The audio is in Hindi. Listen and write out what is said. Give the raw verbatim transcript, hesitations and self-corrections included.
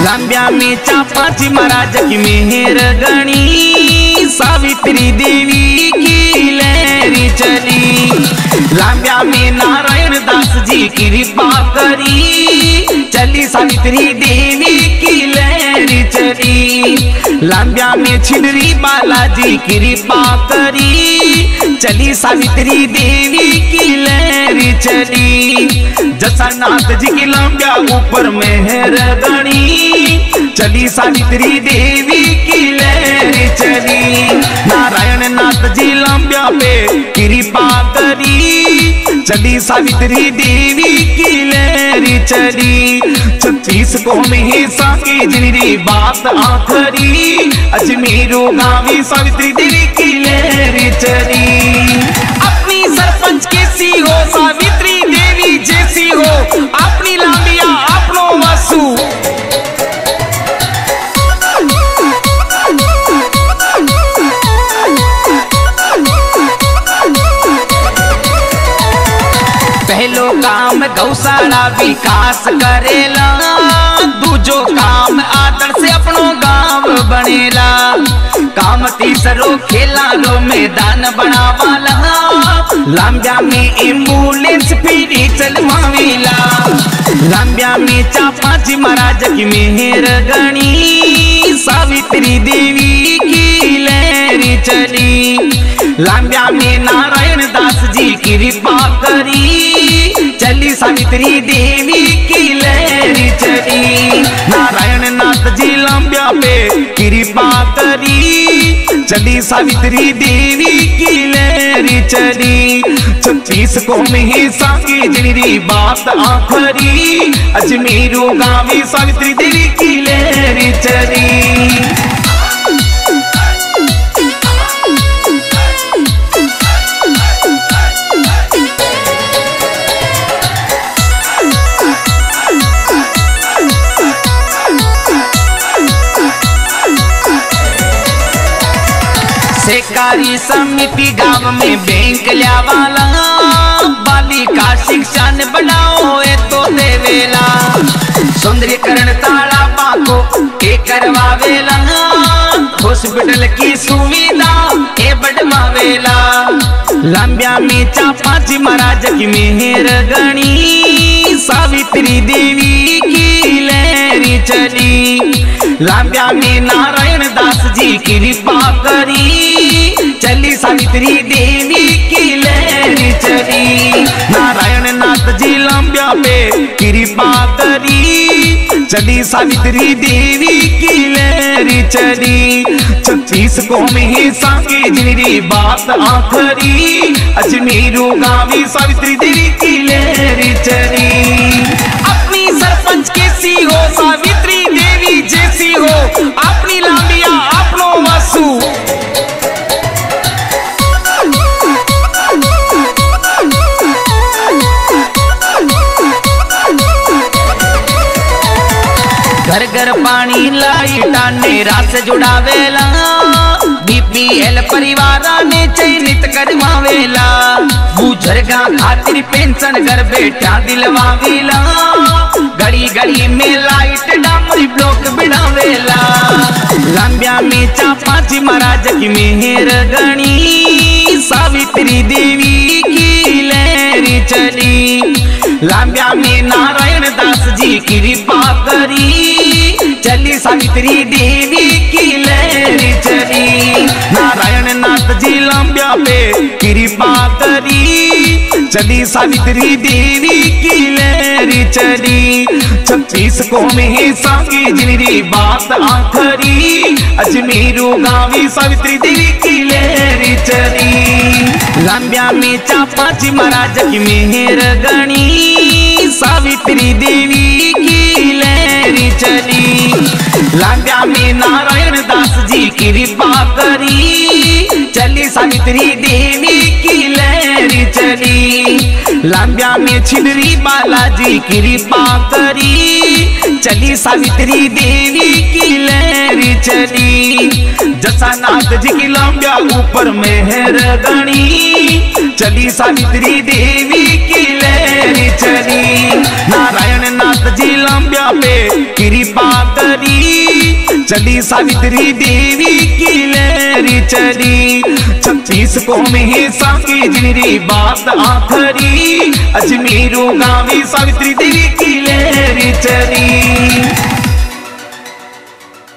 लांब्या में चापाची महाराज की मेहर गणी, सावित्री देवी की लहरी चली। लांब्या में नारायण दास जी की कृपा करी, चली सावित्री देवी की लहरी चली। लांब्या में छिंदरी बालाजी की कृपा करी, चली सावित्री देवी की लहरी चली। जसानाथ जी की लांब्या ऊपर मेहर गणी, चली सावित्री देवी की लहरी चली। नारायण नाथ जी लांब्या पे कृपा करी, चली सावित्री देवी की लहरी चली। छत्तीस को में साकी जिनरी बात आखरी, अजमेरू गावी सावित्री देवी की लहरी चली। अपनी सरपंच कैसी हो सावित्री देवी जैसी हो, अपनी लांबिया अपनो वासु। पहलो काम गौशाला विकास करेला, दूजो काम आदर से अपनो गांव बनेला। काम तीसरो खेला रो मैदान बनावाला, लांब्या में एम्बुलेंस फ्री चलवावेला। लांब्या में चापाची महाराज की मेहर गणी, सावित्री देवी की लहरी चली। लांब्या में नारायण दास जी की कृपा करी, चली सावित्री देवी की लहरी चली। नारायण नाथ जी लांब्या पे कृपा करी, चली सावित्री देवी की लहरी चली। छत्तीस को में साकी जिनरी बात आखरी, अजमेरू गावी सावित्री देवी की लहरी चली। सहकारी समिति गांव में बैंक लियावाला, बालिका शिक्षा ने बढ़ाओ ए तो देवेला। सौंदर्यकरण ताला पाको के करवावेला, हॉस्पिटल की सुविधा ए बढ़वावेला। लांब्या में चापाची महाराज की मेहर गणी, सावित्री देवी की लहरी चली। लांब्या में नारायण दास जी की कृपा करी, चली सावित्री देवी की लहरी चली। नारायण नाथ जी लांब्या पे कृपा करी, चली सावित्री देवी की लहरी चली। छत्तीस को में साकी जिनरी बात आखरी, अजमेरू गावी सावित्री देवी की लहरी चली। अपनी सरपंच कैसी हो सावित्री देवी जैसी हो, अपनी लांबिया अपनो वासु। घर घर पानी लाइटा नेरा से जुड़ावेला, बीपीएल परिवार ने चयनित करवावेला। बुजुर्गा खातिर पेंशन घर बैठा दिलवावेला, घड़ी घड़ी में लाइट डामरी ब्लॉक बिड़ावेला। लांब्या में चापाची महाराज की मेहर गणी, सावित्री देवी की लहरी चली। लांब्या में नारायण दास जी की कृपा करी, चली सावित्री देवी की लहरी चली। नारायण नाथ जी लांब्या पे कृपा करी, चली सावित्री देवी की लहरी चली। छत्तीस को में साकी जिनरी बात आखरी, अजमेरू गावी सावित्री देवी की लहरी चली। लांब्या में चापाची महाराज की मेहर गणी, सावित्री देवी की लहरी चली। लांब्या में नारायण दास जी की कृपा करी, चली सावित्री देवी की लहरी चली। लांब्या में छिंदरी बालाजी की कृपा करी, चली सावित्री देवी की लहरी चली। जसानाथ जी की लांब्या ऊपर मेहर गणी, चली सावित्री देवी की लहरी चली। नारायण नाथ जी लांब्या पे कृपा कर आखरी चली सावित्री देवी की लहरी चली। छत्तीस को में साकी जिनरी बात आखरी अजमेरू गावी सावित्री देवी की लहरी चली।